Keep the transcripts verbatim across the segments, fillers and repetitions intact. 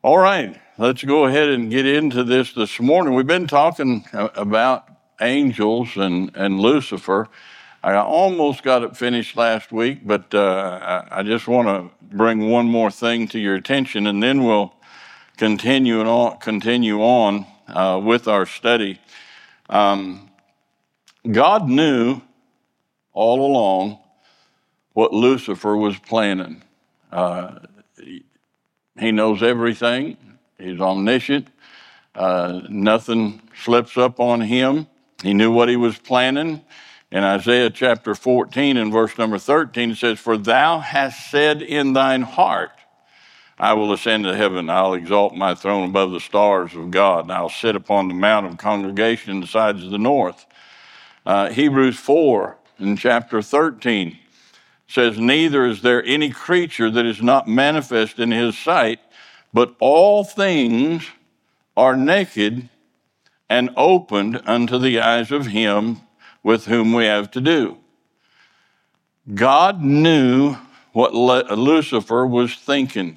All right, let's go ahead and get into this this morning. We've been talking about angels and, and Lucifer. I almost got it finished last week, but uh, I, I just want to bring one more thing to your attention, and then we'll continue on, continue on uh, with our study. Um, God knew all along what Lucifer was planning. Uh, He knows everything. He's omniscient. Uh, nothing slips up on him. He knew what he was planning. In Isaiah chapter fourteen and verse number thirteen, it says, "For thou hast said in thine heart, I will ascend to heaven. I'll exalt my throne above the stars of God. And I'll sit upon the mount of congregation in the sides of the north." Uh, Hebrews four in chapter thirteen says, "Neither is there any creature that is not manifest in his sight, but all things are naked and opened unto the eyes of him with whom we have to do." God knew what Lucifer was thinking.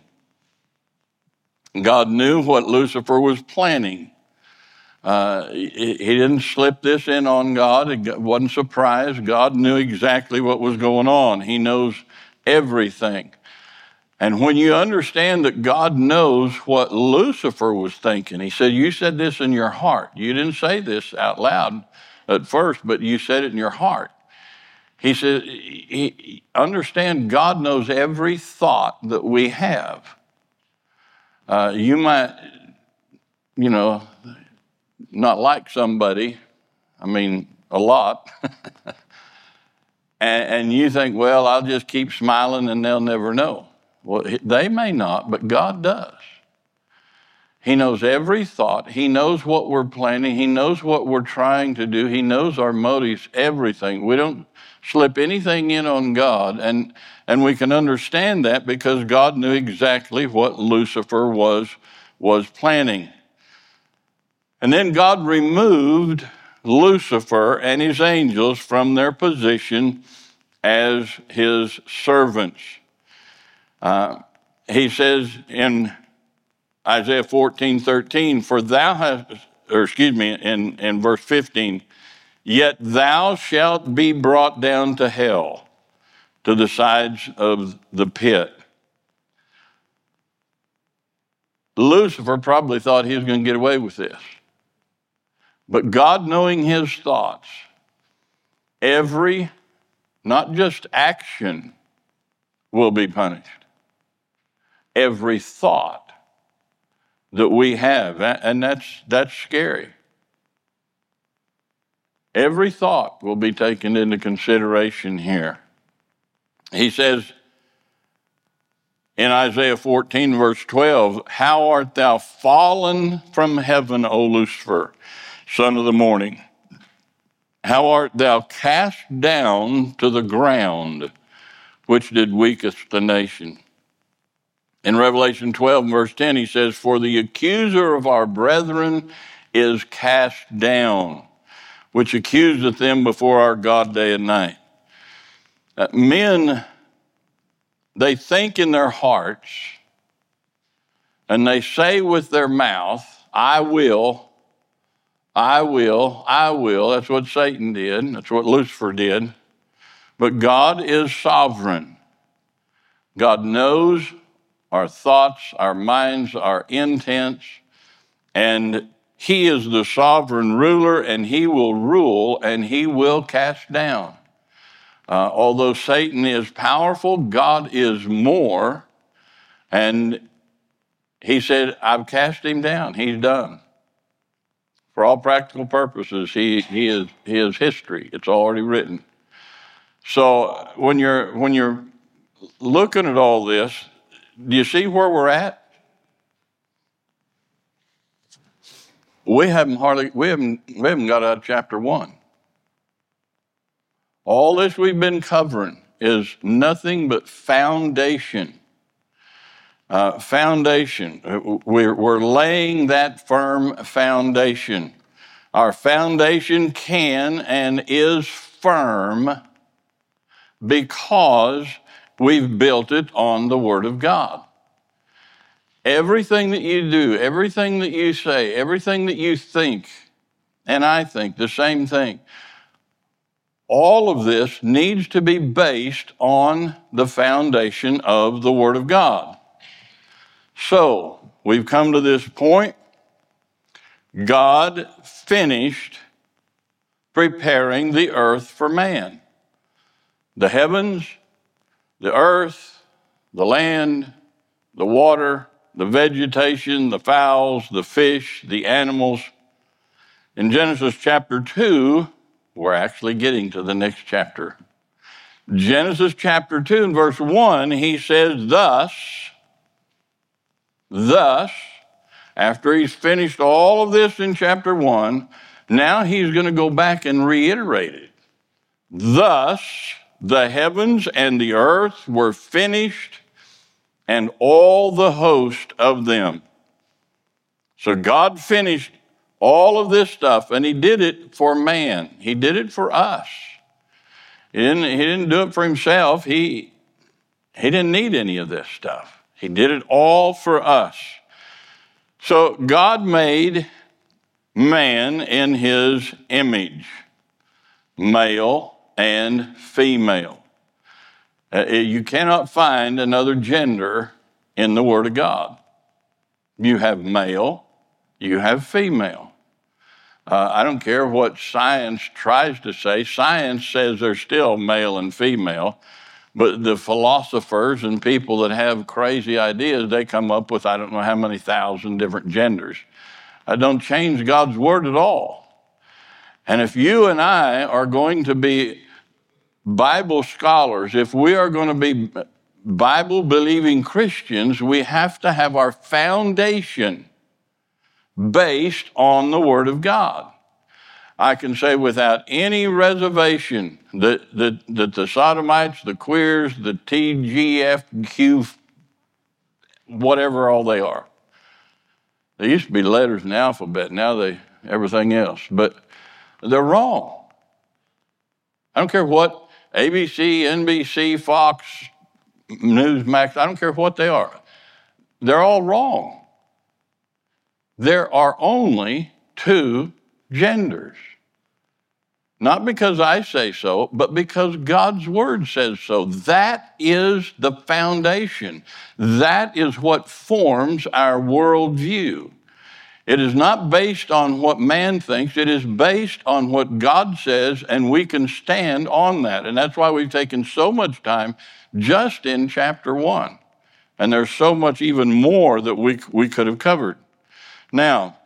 God knew what Lucifer was planning. Uh, he, he didn't slip this in on God. He wasn't surprised. God knew exactly what was going on. He knows everything. And when you understand that God knows what Lucifer was thinking, he said, you said this in your heart. You didn't say this out loud at first, but you said it in your heart. He said, he, understand God knows every thought that we have. Uh, you might, you know, not like somebody, I mean, a lot, and, and you think, well, I'll just keep smiling and they'll never know. Well, they may not, but God does. He knows every thought. He knows what we're planning. He knows what we're trying to do. He knows our motives, everything. We don't slip anything in on God, and, and we can understand that because God knew exactly what Lucifer was, was planning. And then God removed Lucifer and his angels from their position as his servants. Uh, he says in Isaiah fourteen thirteen, "For thou hast," or excuse me, in, in verse fifteen, "Yet thou shalt be brought down to hell, to the sides of the pit." Lucifer probably thought he was going to get away with this. But God, knowing his thoughts, every, not just action, will be punished. Every thought that we have, and that's that's scary. Every thought will be taken into consideration here. He says in Isaiah fourteen, verse twelve, "How art thou fallen from heaven, O Lucifer, son of the morning? How art thou cast down to the ground, which did weakest the nation?" In Revelation twelve, verse ten, he says, "For the accuser of our brethren is cast down, which accuseth them before our God day and night." Uh, men, they think in their hearts, and they say with their mouth, "I will, I will, I will." That's what Satan did. That's what Lucifer did. But God is sovereign. God knows our thoughts, our minds, our intents, and he is the sovereign ruler, and he will rule, and he will cast down. Uh, although Satan is powerful, God is more, and he said, "I've cast him down. He's done." For all practical purposes, he, he is he is history. It's already written. So when you're when you're looking at all this, do you see where we're at? We haven't hardly we haven't we haven't got out of chapter one. All this we've been covering is nothing but foundation. Uh, foundation. We're, we're laying that firm foundation. Our foundation can and is firm because we've built it on the Word of God. Everything that you do, everything that you say, everything that you think, and I think the same thing, all of this needs to be based on the foundation of the Word of God. So, we've come to this point. God finished preparing the earth for man. The heavens, the earth, the land, the water, the vegetation, the fowls, the fish, the animals. In Genesis chapter two, we're actually getting to the next chapter. Genesis chapter two and verse one, he says, thus, thus, after he's finished all of this in chapter one, now he's going to go back and reiterate it. Thus, the heavens and the earth were finished, and all the host of them. So God finished all of this stuff, and he did it for man. He did it for us. He didn't, he didn't do it for himself. He, he didn't need any of this stuff. He did it all for us. So God made man in his image, male and female. Uh, you cannot find another gender in the Word of God. You have male, you have female. Uh, I don't care what science tries to say. Science says there's still male and female, but the philosophers and people that have crazy ideas, they come up with I don't know how many thousand different genders. I don't change God's Word at all. And if you and I are going to be Bible scholars, if we are going to be Bible-believing Christians, we have to have our foundation based on the Word of God. I can say without any reservation that, that, that the sodomites, the queers, the T G F Q, whatever all they are. They used to be letters in the alphabet, now they everything else. But they're wrong. I don't care what A B C, N B C, Fox, Newsmax, I don't care what they are. They're all wrong. There are only two genders. Not because I say so, but because God's Word says so. That is the foundation. That is what forms our worldview. It is not based on what man thinks. It is based on what God says, and we can stand on that. And that's why we've taken so much time just in chapter one. And there's so much even more that we, we could have covered. Now,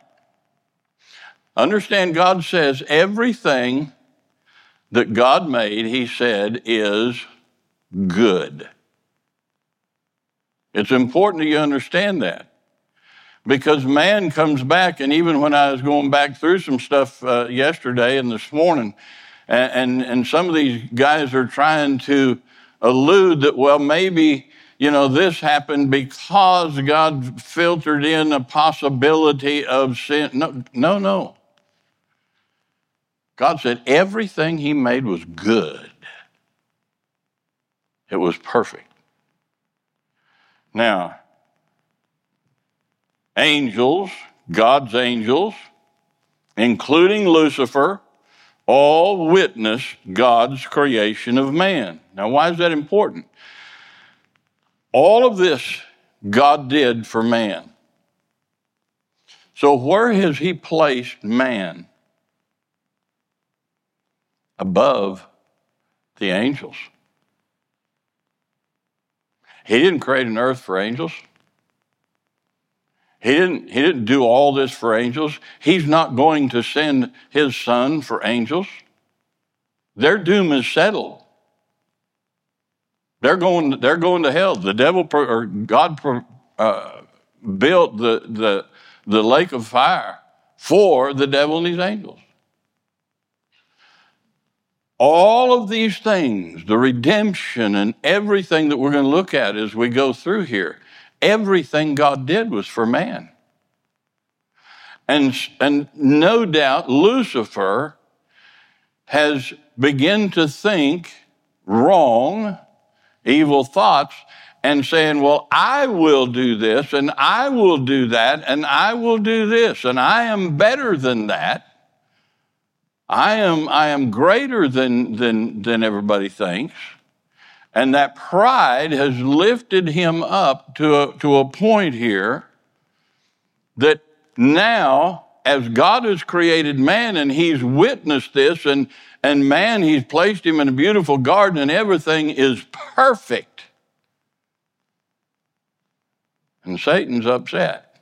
understand God says everything that God made, he said, is good. It's important that you understand that. Because man comes back, and even when I was going back through some stuff uh, yesterday and this morning, and, and, and some of these guys are trying to allude that, well, maybe, you know, this happened because God filtered in a possibility of sin. No, no, no. God said everything he made was good. It was perfect. Now, angels, God's angels, including Lucifer, all witness God's creation of man. Now, why is that important? All of this God did for man. So where has he placed man? Above the angels. He didn't create an earth for angels. He didn't, he didn't do all this for angels. He's not going to send his son for angels. Their doom is settled. They're going, they're going to hell. The devil or God uh, built the, the, the lake of fire for the devil and his angels. All of these things, the redemption and everything that we're going to look at as we go through here, everything God did was for man. And, and no doubt Lucifer has begun to think wrong, evil thoughts, and saying, well, I will do this, and I will do that, and I will do this, and I am better than that. I am, I am greater than, than, than everybody thinks. And that pride has lifted him up to a, to a point here that now, as God has created man and he's witnessed this, and, and man, he's placed him in a beautiful garden and everything is perfect. And Satan's upset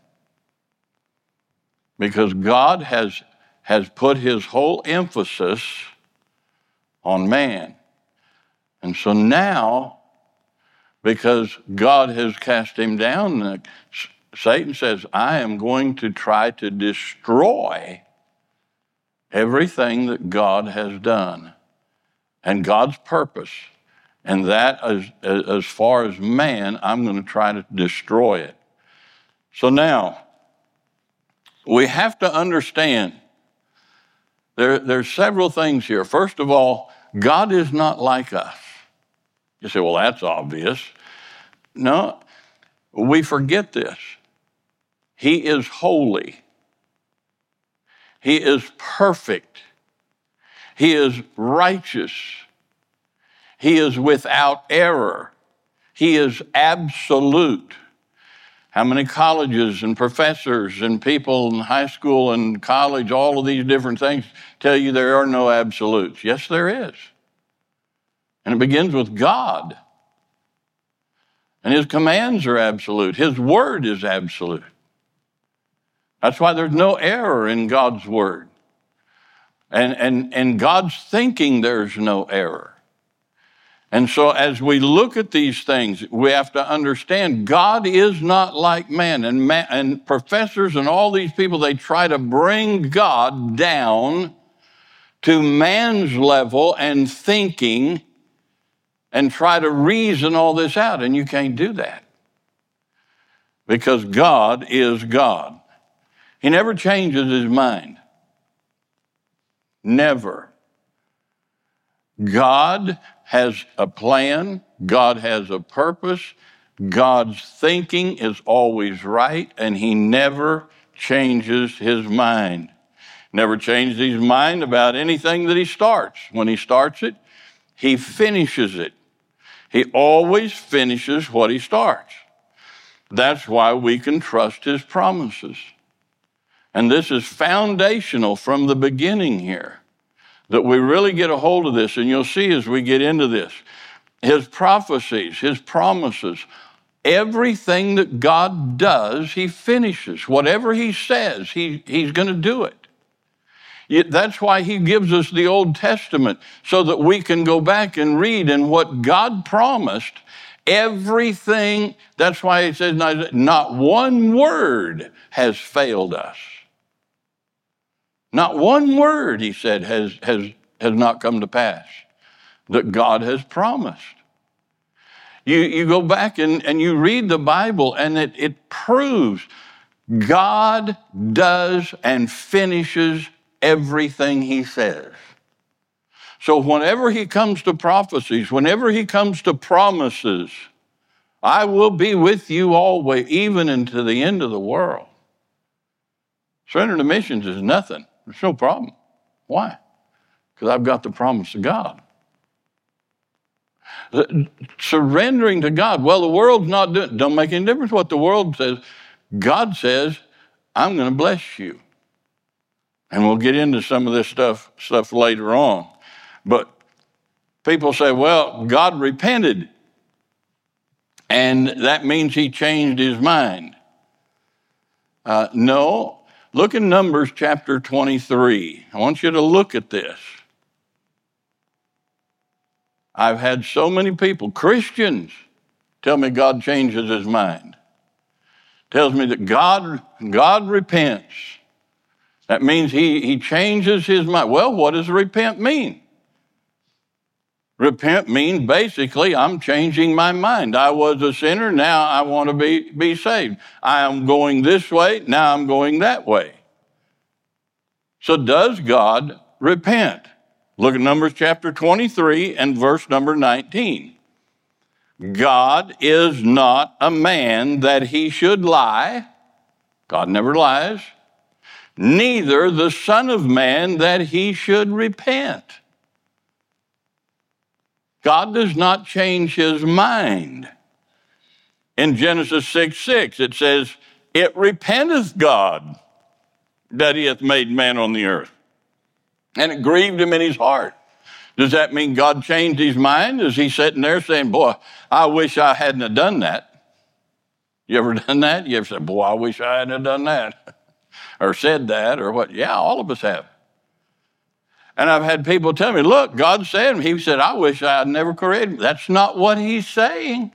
because God has, has put his whole emphasis on man. And so now, because God has cast him down, Satan says, I am going to try to destroy everything that God has done and God's purpose. And that, as, as far as man, I'm going to try to destroy it. So now, we have to understand there, there's several things here. First of all, God is not like us. You say, well, that's obvious. No, we forget this. He is holy. He is perfect. He is righteous. He is without error. He is absolute. How many colleges and professors and people in high school and college, all of these different things, tell you there are no absolutes? Yes, there is. And it begins with God. And his commands are absolute. His word is absolute. That's why there's no error in God's word. And, and, and God's thinking, there's no error. And so as we look at these things, we have to understand God is not like man. And, man, and professors and all these people, they try to bring God down to man's level and thinking and try to reason all this out. And you can't do that because God is God. He never changes his mind. Never. God has a plan. God has a purpose. God's thinking is always right, and he never changes his mind. Never changes his mind about anything that he starts. When he starts it, he finishes it. He always finishes what he starts. That's why we can trust his promises. And this is foundational from the beginning here, that we really get a hold of this. And you'll see as we get into this, his prophecies, his promises, everything that God does, he finishes. Whatever he says, he, he's going to do it. That's why he gives us the Old Testament, so that we can go back and read, and what God promised, everything, that's why he says, not one word has failed us. Not one word, he said, has, has, has not come to pass that God has promised. You, you go back and, and you read the Bible, and it, it proves God does and finishes everything he says. So whenever he comes to prophecies, whenever he comes to promises, I will be with you always, even into the end of the world. Surrender to missions is nothing. There's no problem. Why? Because I've got the promise of God. Surrendering to God. Well, the world's not doing, don't make any difference what the world says. God says, I'm going to bless you. And we'll get into some of this stuff, stuff later on. But people say, well, God repented, and that means he changed his mind. Uh, no. Look in Numbers chapter twenty-three. I want you to look at this. I've had so many people, Christians, tell me God changes his mind. Tells me that God, God repents. That means he, he changes his mind. Well, what does repent mean? Repent means basically I'm changing my mind. I was a sinner, now I want to be, be saved. I am going this way, now I'm going that way. So does God repent? Look at Numbers chapter twenty-three and verse number nineteen. God is not a man that he should lie. God never lies. Neither the Son of Man that he should repent. God does not change his mind. In Genesis six six, it says, it repenteth God that he hath made man on the earth. And it grieved him in his heart. Does that mean God changed his mind? Is he sitting there saying, boy, I wish I hadn't have done that? You ever done that? You ever said, boy, I wish I hadn't have done that? Or said that, or what? Yeah, all of us have. And I've had people tell me, look, God said, he said, I wish I had never created. That's not what he's saying.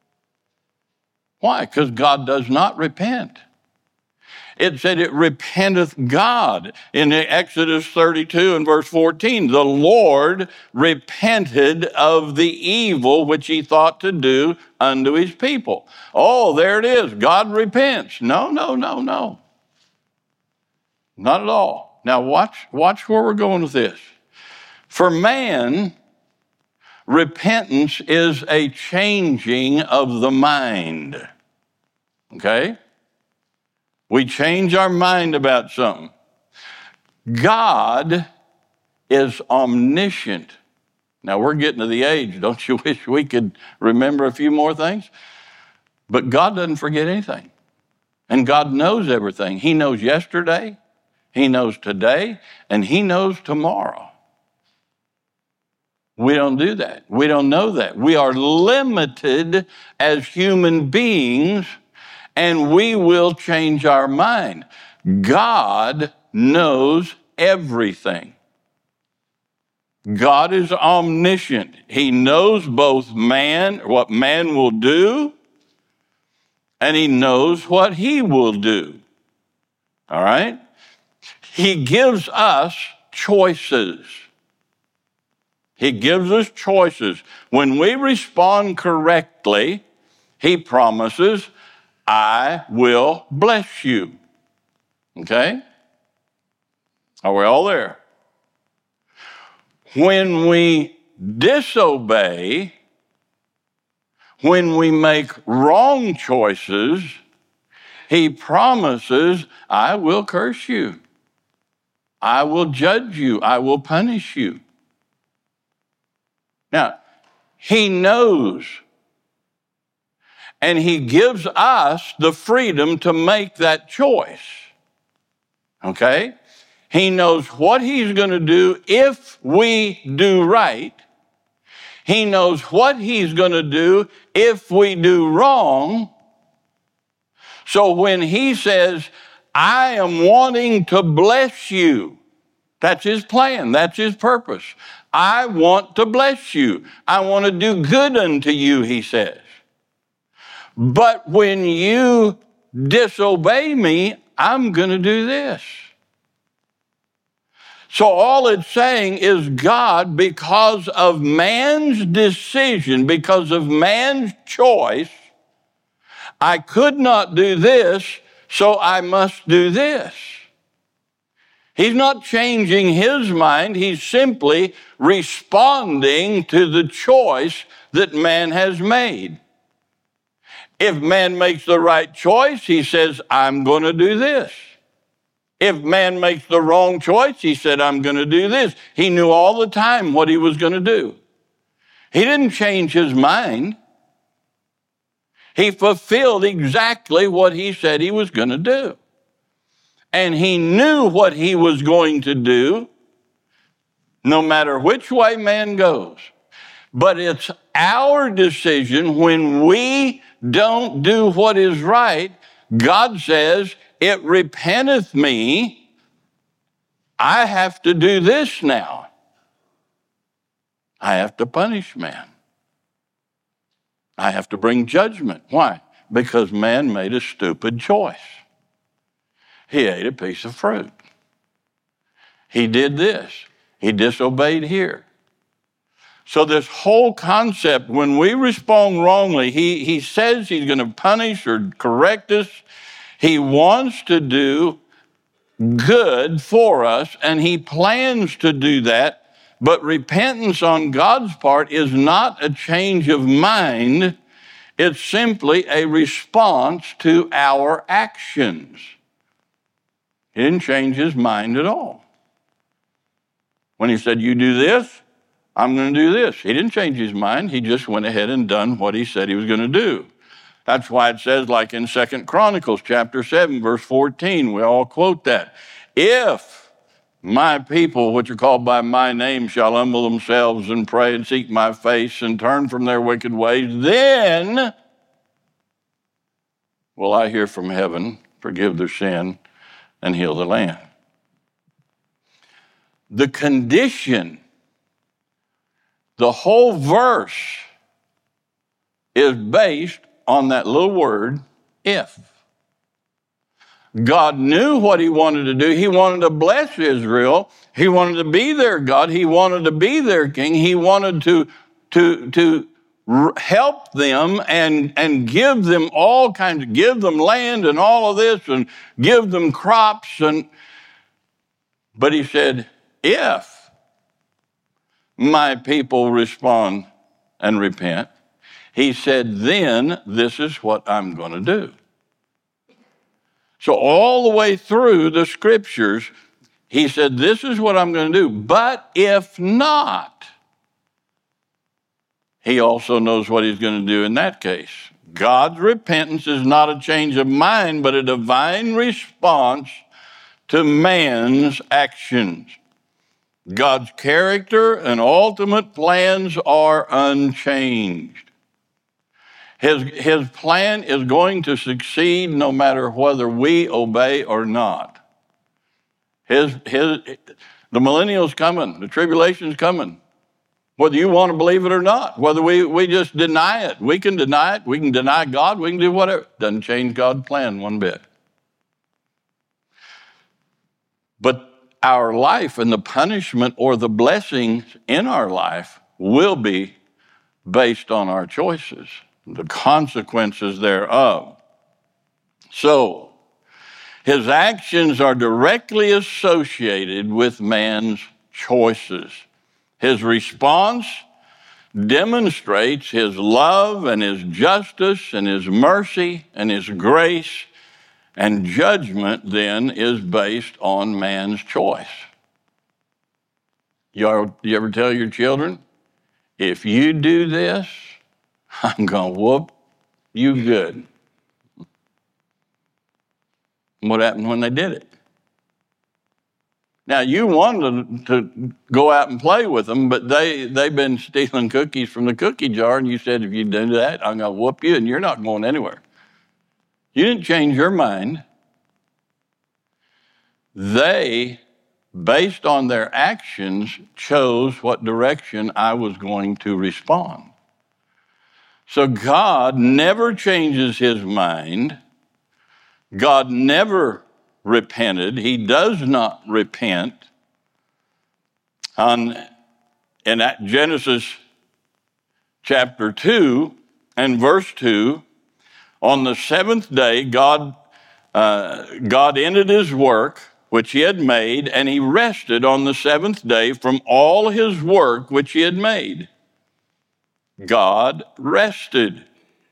Why? Because God does not repent. It said it repenteth God. In Exodus thirty-two and verse fourteen, the Lord repented of the evil which he thought to do unto his people. Oh, there it is. God repents. No, no, no, no. Not at all. Now watch, watch where we're going with this. For man, repentance is a changing of the mind. Okay? We change our mind about something. God is omniscient. Now we're getting to the age, don't you wish we could remember a few more things? But God doesn't forget anything. And God knows everything. He knows yesterday, he knows today, and he knows tomorrow. We don't do that. We don't know that. We are limited as human beings, and we will change our mind. God knows everything. God is omniscient. He knows both man, what man will do, and he knows what he will do. All right? He gives us choices. He gives us choices. When we respond correctly, he promises, I will bless you. Okay? Are we all there? When we disobey, when we make wrong choices, he promises, I will curse you. I will judge you. I will punish you. Now, he knows, and he gives us the freedom to make that choice. Okay? He knows what he's going to do if we do right. He knows what he's going to do if we do wrong. So when he says, I am wanting to bless you, that's his plan. That's his purpose. I want to bless you. I want to do good unto you, he says. But when you disobey me, I'm going to do this. So all it's saying is God, because of man's decision, because of man's choice, I could not do this, so I must do this. He's not changing his mind. He's simply responding to the choice that man has made. If man makes the right choice, he says, I'm going to do this. If man makes the wrong choice, he said, I'm going to do this. He knew all the time what he was going to do. He didn't change his mind. He fulfilled exactly what he said he was going to do. And he knew what he was going to do, no matter which way man goes. But it's our decision when we don't do what is right. God says, it repenteth me. I have to do this now. I have to punish man. I have to bring judgment. Why? Because man made a stupid choice. He ate a piece of fruit. He did this. He disobeyed here. So this whole concept, when we respond wrongly, he, he says he's going to punish or correct us. He wants to do good for us, and he plans to do that But repentance on God's part is not a change of mind. It's simply a response to our actions. He didn't change his mind at all. When he said, you do this, I'm going to do this. He didn't change his mind. He just went ahead and done what he said he was going to do. That's why it says, like in Second Chronicles chapter seven, verse fourteen, we all quote that. If my people, which are called by my name, shall humble themselves and pray and seek my face and turn from their wicked ways, then will I hear from heaven, forgive their sin, and heal the land. The condition, the whole verse is based on that little word, if. God knew what he wanted to do. He wanted to bless Israel. He wanted to be their God. He wanted to be their king. He wanted to, to, to help them and, and give them all kinds of, give them land and all of this and give them crops. And, but he said, if my people respond and repent, he said, then this is what I'm going to do. So all the way through the scriptures, he said, this is what I'm going to do. But if not, he also knows what he's going to do in that case. God's repentance is not a change of mind, but a divine response to man's actions. God's character and ultimate plans are unchanged. His, his plan is going to succeed no matter whether we obey or not. His, his, the millennial's coming. The tribulation's coming. Whether you want to believe it or not. Whether we, we just deny it. We can deny it. We can deny God. We can do whatever. Doesn't change God's plan one bit. But our life and the punishment or the blessings in our life will be based on our choices, the consequences thereof. So, his actions are directly associated with man's choices. His response demonstrates his love and his justice and his mercy and his grace, and judgment then is based on man's choice. You, you ever tell your children, if you do this, I'm going to whoop you good. What happened when they did it? Now, you wanted to go out and play with them, but they, they've been stealing cookies from the cookie jar, and you said, if you do that, I'm going to whoop you, and you're not going anywhere. You didn't change your mind. They, based on their actions, chose what direction I was going to respond. So God never changes his mind. God never repented. He does not repent. On, in Genesis chapter two and verse two, on the seventh day, God, uh, God ended his work, which he had made, and he rested on the seventh day from all his work which he had made. God rested.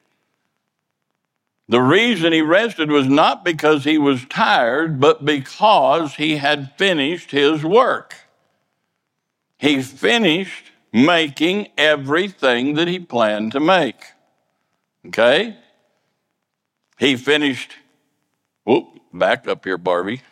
The reason he rested was not because he was tired, but because he had finished his work. He finished making everything that he planned to make. Okay? He finished, whoop, back up here, Barbie.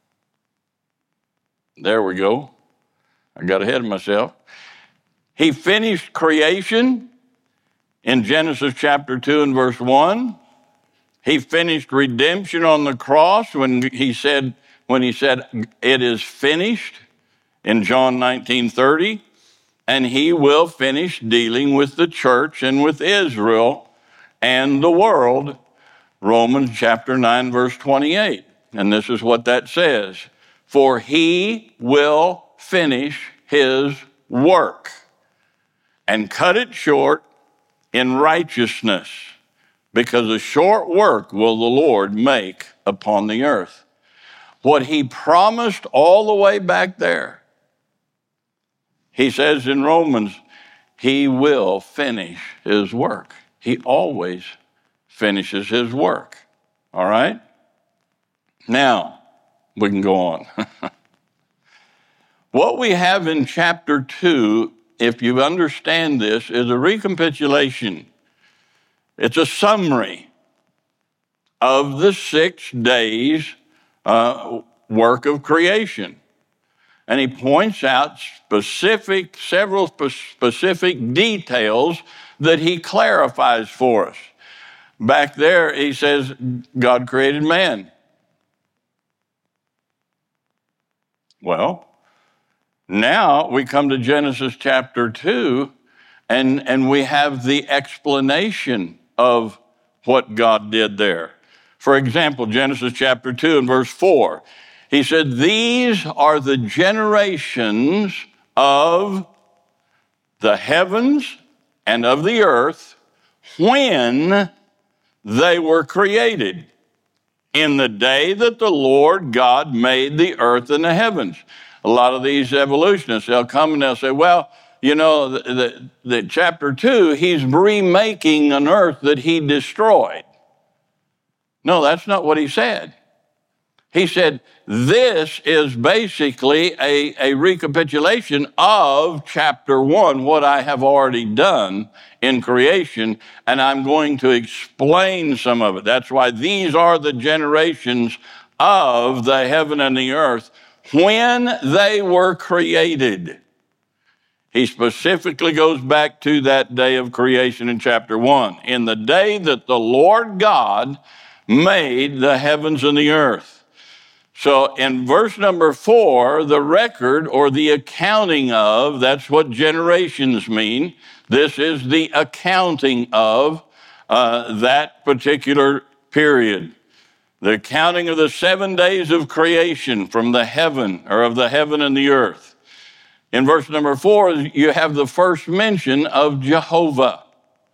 There we go. I got ahead of myself. He finished creation in Genesis chapter two and verse one. He finished redemption on the cross when he said, when he said, it is finished in John nineteen thirty. And he will finish dealing with the church and with Israel and the world, Romans chapter nine, verse twenty-eight. And this is what that says. For he will finish his work and cut it short in righteousness, because a short work will the Lord make upon the earth. What he promised all the way back there, He says in Romans, he will finish his work. He always finishes his work. All right? Now, we can go on. What we have in chapter two, if you understand this, is a recapitulation. It's a summary of the six days uh, work of creation. And he points out specific, several specific details that he clarifies for us. Back there, he says, God created man. Well, now we come to Genesis chapter two, and, and we have the explanation of what God did there. For example, Genesis chapter two and verse four. He said, these are the generations of the heavens and of the earth when they were created, in the day that the Lord God made the earth and the heavens. A lot of these evolutionists, they'll come and they'll say, well, you know, the, the, the chapter two, he's remaking an earth that he destroyed. No, that's not what he said. He said, this is basically a, a recapitulation of chapter one, what I have already done in creation, and I'm going to explain some of it. That's why these are the generations of the heaven and the earth when they were created. He specifically goes back to that day of creation in chapter one. In the day that the Lord God made the heavens and the earth. So in verse number four, the record or the accounting of, that's what generations mean. This is the accounting of uh, that particular period. The accounting of the seven days of creation from the heaven, or of the heaven and the earth. In verse number four, you have the first mention of Jehovah.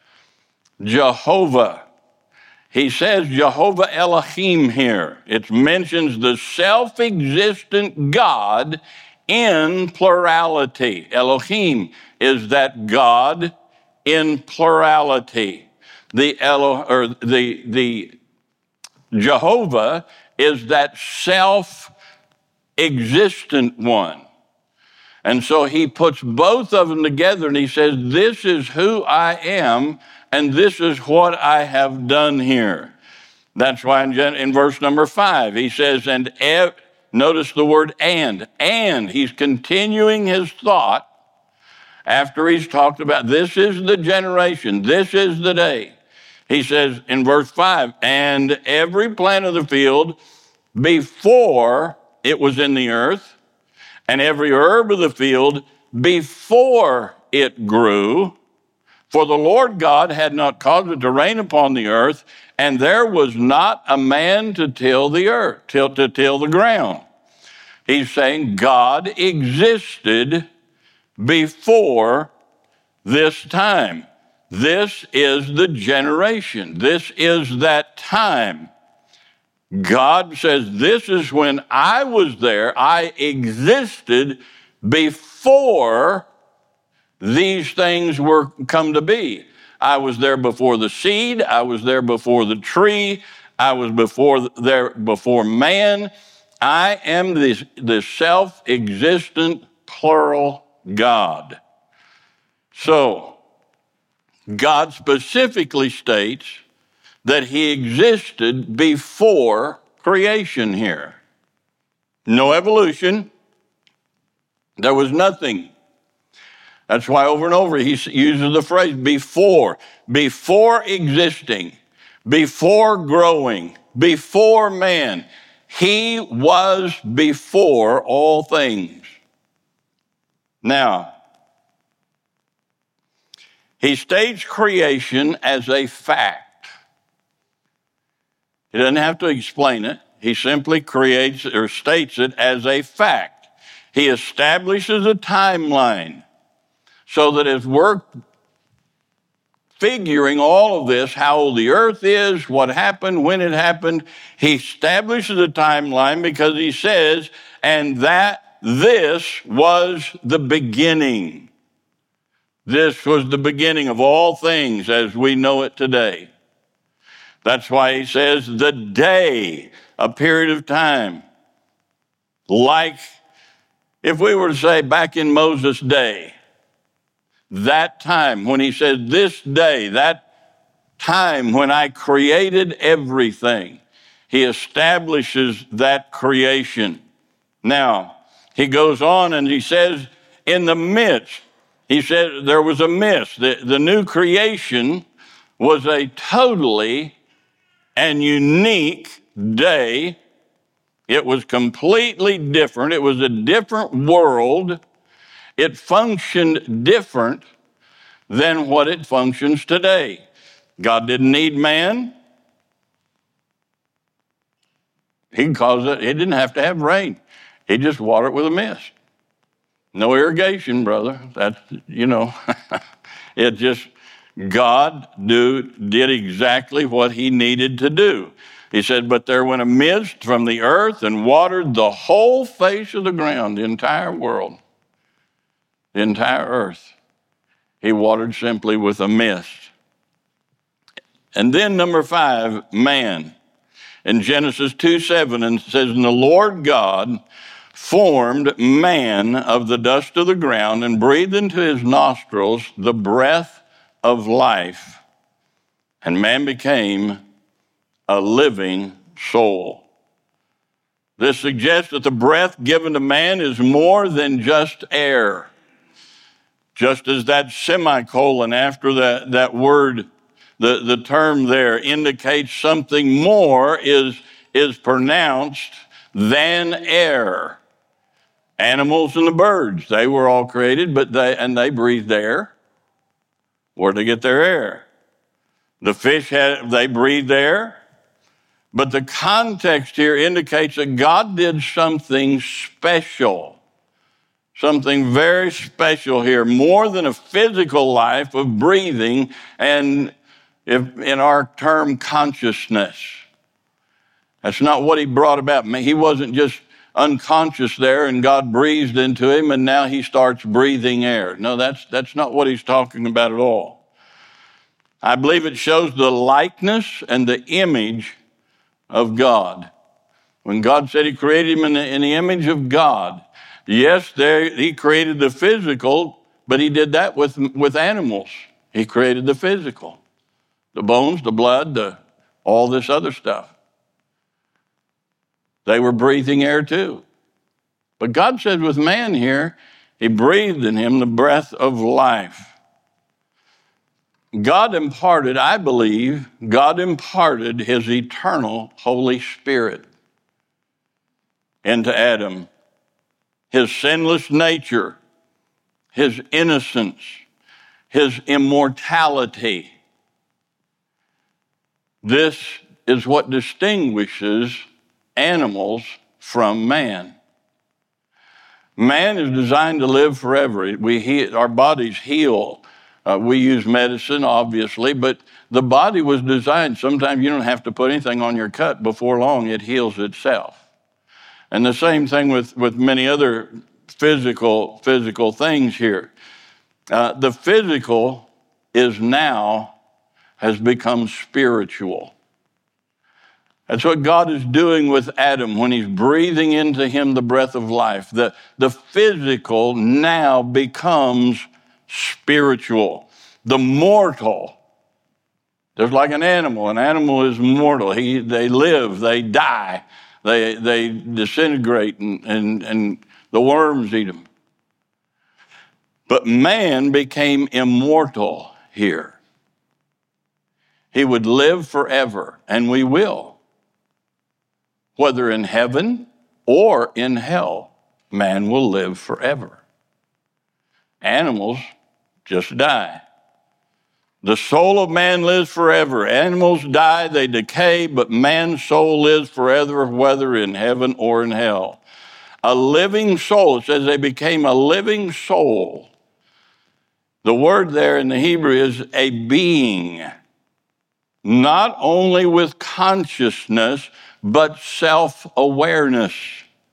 Jehovah. He says Jehovah Elohim here. It mentions the self-existent God in plurality. Elohim is that God in plurality. The Elo, or the, the Jehovah is that self-existent one. And so he puts both of them together and he says, this is who I am, and this is what I have done here. That's why in, in verse number five, he says, and ev- notice the word and, and he's continuing his thought after he's talked about this is the generation, this is the day. He says in verse five, and every plant of the field before it was in the earth, and every herb of the field before it grew, for the Lord God had not caused it to rain upon the earth, and there was not a man to till the earth, till, to till the ground. He's saying God existed before this time. This is the generation. This is that time. God says, this is when I was there. I existed before these things were come to be. I was there before the seed. I was there before the tree. I was before there before man. I am this, this self-existent plural God. So, God specifically states that he existed before creation here. No evolution. There was nothing. That's why over and over he uses the phrase before, before existing, before growing, before man. He was before all things. Now, he states creation as a fact. He doesn't have to explain it. He simply creates or states it as a fact. He establishes a timeline so that as we're figuring all of this, how old the earth is, what happened, when it happened, he establishes a timeline because he says, and that this was the beginning. This was the beginning of all things as we know it today. That's why he says the day, a period of time. Like if we were to say back in Moses' day, that time when he said this day, that time when I created everything, he establishes that creation. Now, he goes on and he says in the midst, he said there was a mist. The, the new creation was a totally and unique day. It was completely different. It was a different world. It functioned different than what it functions today. God didn't need man. He can cause it. He didn't have to have rain. He just watered it with a mist. No irrigation, brother. That's, you know, it just, God do, did exactly what he needed to do. He said, but there went a mist from the earth and watered the whole face of the ground, the entire world, the entire earth. He watered simply with a mist. And then number five, man. In Genesis two seven, and it says, and the Lord God formed man of the dust of the ground and breathed into his nostrils the breath of life, and man became a living soul. This suggests that the breath given to man is more than just air. Just as that semicolon after that, that word, the, the term there indicates something more is, is pronounced than air. Animals and the birds, they were all created, but they and they breathed air. Where'd they get their air? The fish had they breathed air. But the context here indicates that God did something special. Something very special here, more than a physical life of breathing and if in our term consciousness. That's not what he brought about. He wasn't just unconscious there and God breathed into him and now he starts breathing air. No, that's that's not what he's talking about at all. I believe it shows the likeness and the image of God. When God said he created him in the, in the image of God, yes, there he created the physical, but he did that with, with animals. He created the physical, the bones, the blood, the, all this other stuff. They were breathing air too. But God said with man here, he breathed in him the breath of life. God imparted, I believe, God imparted his eternal Holy Spirit into Adam. His sinless nature, his innocence, his immortality. This is what distinguishes animals from man. Man is designed to live forever. We he, our bodies heal. Uh, we use medicine, obviously, but the body was designed. Sometimes you don't have to put anything on your cut. Before long, it heals itself. And the same thing with, with many other physical physical things here. Uh, the physical is now, has become spiritual. That's what God is doing with Adam when he's breathing into him the breath of life. The, the physical now becomes spiritual. The mortal, just like an animal. An animal is mortal. He, they live, they die, they, they disintegrate, and, and, and the worms eat them. But man became immortal here. He would live forever, and we will. Whether in heaven or in hell, man will live forever. Animals just die. The soul of man lives forever. Animals die, they decay, but man's soul lives forever, whether in heaven or in hell. A living soul, it says they became a living soul. The word there in the Hebrew is a being, not only with consciousness, but self-awareness.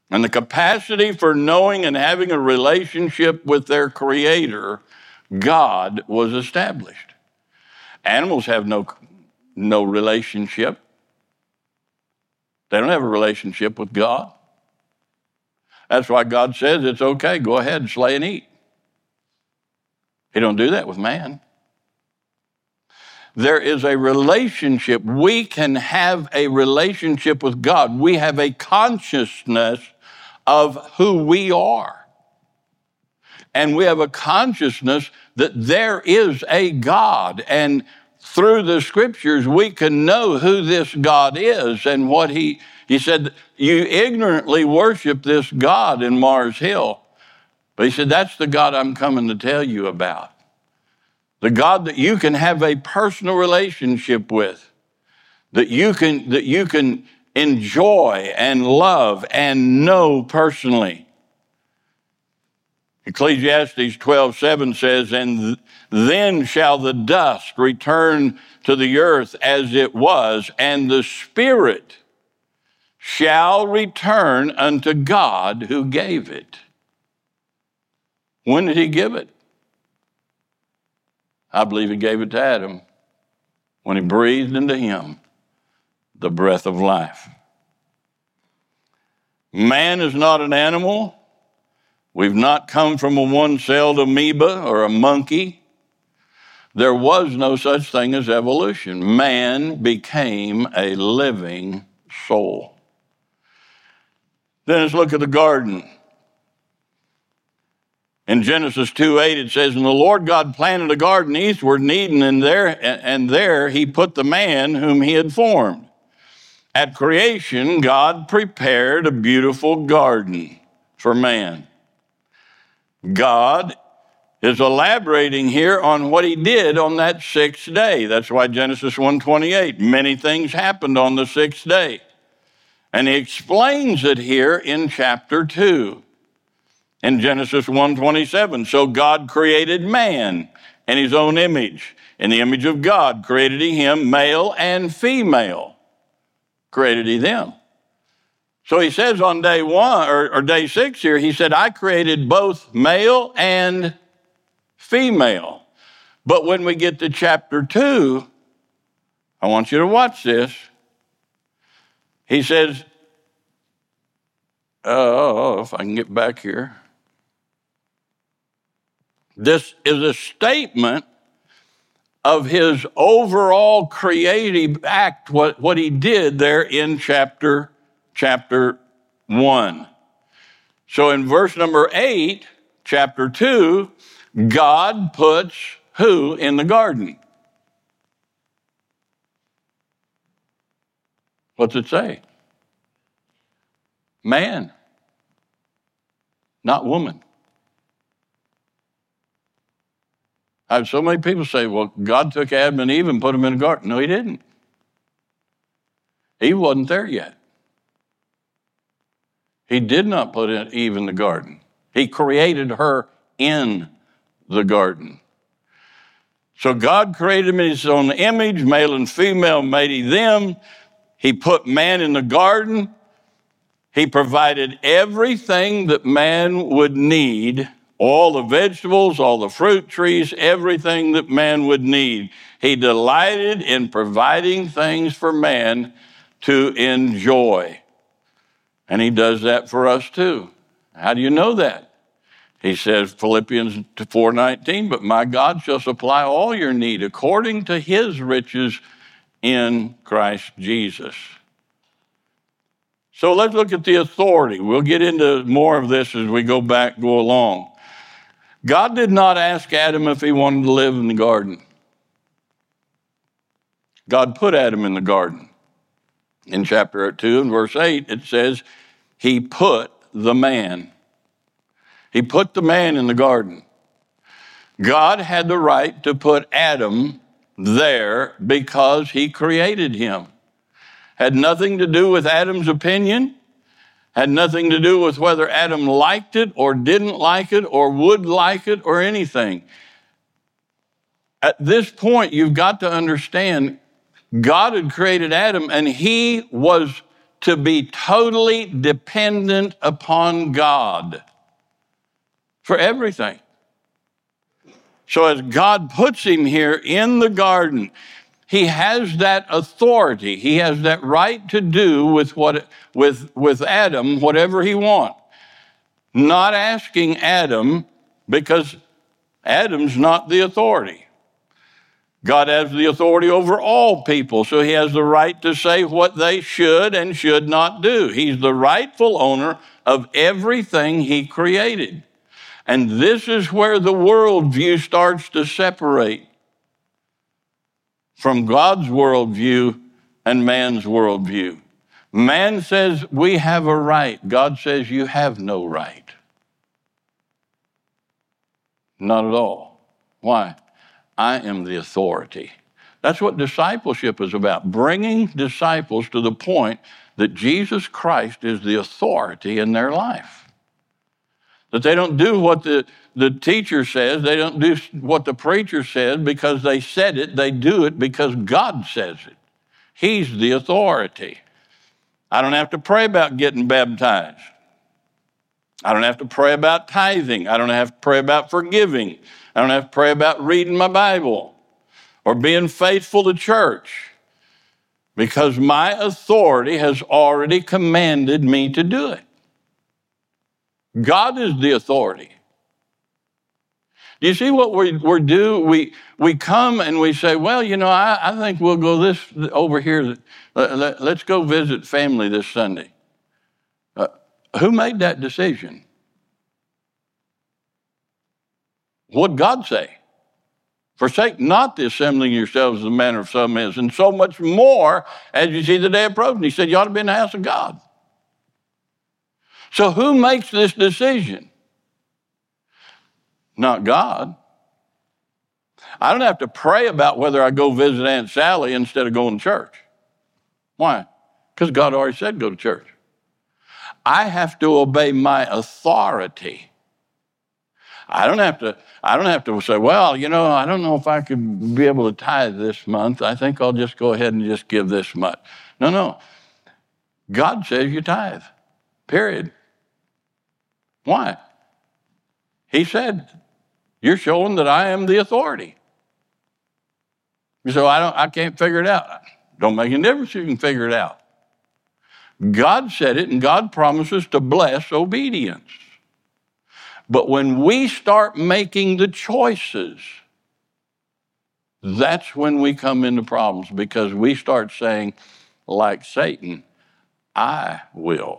And the capacity for knowing and having a relationship with their Creator, God, was established. Animals have no, no relationship. They don't have a relationship with God. That's why God says it's okay, go ahead and slay and eat. He don't do that with man. There is a relationship. We can have a relationship with God. We have a consciousness of who we are. And we have a consciousness that there is a God. And through the scriptures, we can know who this God is and what he, he said, you ignorantly worship this God in Mars Hill. But he said, that's the God I'm coming to tell you about. The God that you can have a personal relationship with, that you can, that you can enjoy and love and know personally. Ecclesiastes twelve seven says, and then shall the dust return to the earth as it was, and the spirit shall return unto God who gave it. When did he give it? I believe he gave it to Adam when he breathed into him the breath of life. Man is not an animal. We've not come from a one-celled amoeba or a monkey. There was no such thing as evolution. Man became a living soul. Then let's look at the garden. In Genesis two eight, it says, and the Lord God planted a garden eastward in Eden, and there, and there he put the man whom he had formed. At creation, God prepared a beautiful garden for man. God is elaborating here on what he did on that sixth day. That's why Genesis one twenty-eight, many things happened on the sixth day. And he explains it here in chapter two. In Genesis one twenty-seven, so God created man in his own image. In the image of God created he him, male and female created he them. So he says on day one, or, or day six here, he said, I created both male and female. But when we get to chapter two, I want you to watch this. He says, oh, if I can get back here. This is a statement of his overall creative act, what, what he did there in chapter, chapter one. So in verse number eight, chapter two, God puts who in the garden? What's it say? Man, not woman. I have so many people say, well, God took Adam and Eve and put them in a garden. No, he didn't. Eve wasn't there yet. He did not put Eve in the garden. He created her in the garden. So God created him in his own image, male and female made he them. He put man in the garden. He provided everything that man would need, all the vegetables, all the fruit trees, everything that man would need. He delighted in providing things for man to enjoy. And he does that for us too. How do you know that? He says, Philippians four nineteen, but my God shall supply all your need according to his riches in Christ Jesus. So let's look at the authority. We'll get into more of this as we go back, go along. God did not ask Adam if he wanted to live in the garden. God put Adam in the garden. In chapter two and verse eight, it says, he put the man. He put the man in the garden. God had the right to put Adam there because he created him. Had nothing to do with Adam's opinion. Had nothing to do with whether Adam liked it or didn't like it or would like it or anything. At this point, you've got to understand God had created Adam and he was to be totally dependent upon God for everything. So as God puts him here in the garden, he has that authority. He has that right to do with what with, with Adam whatever he wants. Not asking Adam, because Adam's not the authority. God has the authority over all people, so he has the right to say what they should and should not do. He's the rightful owner of everything he created. And this is where the worldview starts to separate from God's worldview and man's worldview. Man says we have a right. God says you have no right. Not at all. Why? I am the authority. That's what discipleship is about, bringing disciples to the point that Jesus Christ is the authority in their life. That they don't do what the, the teacher says, they don't do what the preacher says because they said it, they do it because God says it. He's the authority. I don't have to pray about getting baptized. I don't have to pray about tithing. I don't have to pray about forgiving. I don't have to pray about reading my Bible or being faithful to church, because my authority has already commanded me to do it. God is the authority. Do you see what we we do? We we come and we say, well, you know, I, I think we'll go this over here. Let, let, let's go visit family this Sunday. Uh, who made that decision? What'd God say? Forsake not the assembling yourselves as the manner of some is, and so much more as you see the day approaching. He said you ought to be in the house of God. So who makes this decision? Not God. I don't have to pray about whether I go visit Aunt Sally instead of going to church. Why? Because God already said go to church. I have to obey my authority. I don't have to, I don't have to say, well, you know, I don't know if I could be able to tithe this month. I think I'll just go ahead and just give this much. No, no. God says you tithe. Period. Why? He said, you're showing that I am the authority. So I don't, I can't figure it out. Don't make any difference if you can figure it out. God said it, and God promises to bless obedience. But when we start making the choices, that's when we come into problems, because we start saying, like Satan, I will.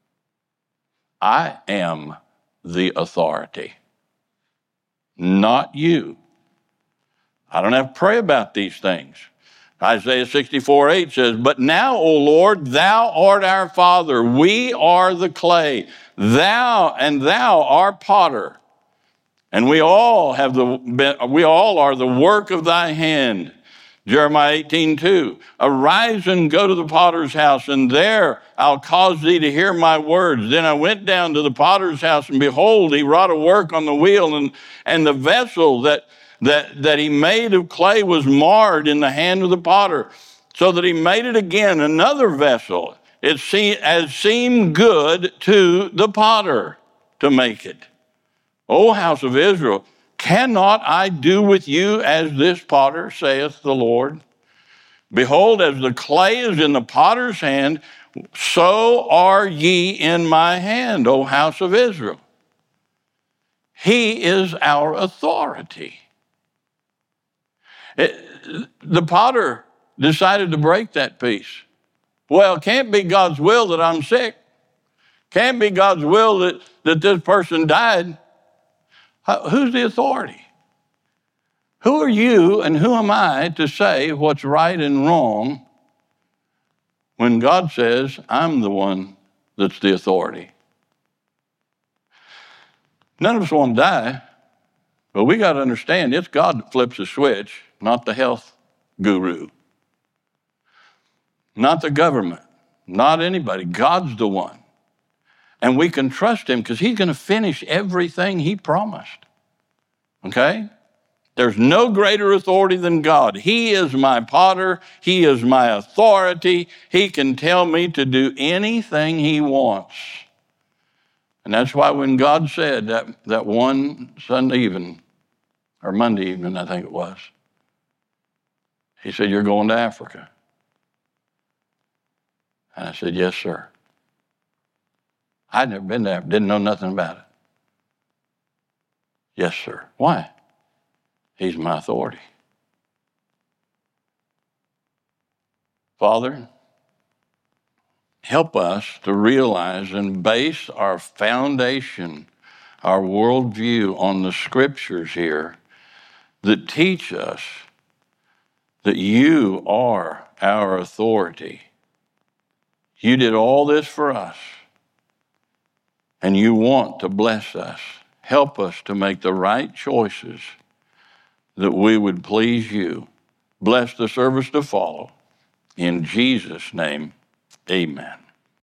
I am the authority, not you. I don't have to pray about these things. Isaiah sixty-four eight says, but now, O Lord, thou art our Father. We are the clay. Thou and thou art potter. And we all have the we all are the work of thy hand. Jeremiah eighteen two, arise and go to the potter's house, and there I'll cause thee to hear my words. Then I went down to the potter's house, and behold, he wrought a work on the wheel, and, and the vessel that, that, that he made of clay was marred in the hand of the potter, so that he made it again another vessel. It se- as seemed good to the potter to make it. O house of Israel, cannot I do with you as this potter, saith the Lord? Behold, as the clay is in the potter's hand, so are ye in my hand, O house of Israel. He is our authority. It, the potter decided to break that piece. Well, it can't be God's will that I'm sick. Can't be God's will that, that this person died. Who's the authority? Who are you and who am I to say what's right and wrong when God says I'm the one that's the authority? None of us want to die, but we got to understand it's God that flips the switch, not the health guru, not the government, not anybody. God's the one. And we can trust him because he's going to finish everything he promised. Okay? There's no greater authority than God. He is my potter. He is my authority. He can tell me to do anything he wants. And that's why when God said that, that one Sunday evening, or Monday evening, I think it was, he said, "You're going to Africa." And I said, "Yes, sir." I'd never been there, didn't know nothing about it. "Yes, sir." Why? He's my authority. Father, help us to realize and base our foundation, our worldview on the scriptures here that teach us that you are our authority. You did all this for us, and you want to bless us. Help us to make the right choices that we would please you. Bless the service to follow. In Jesus' name, amen.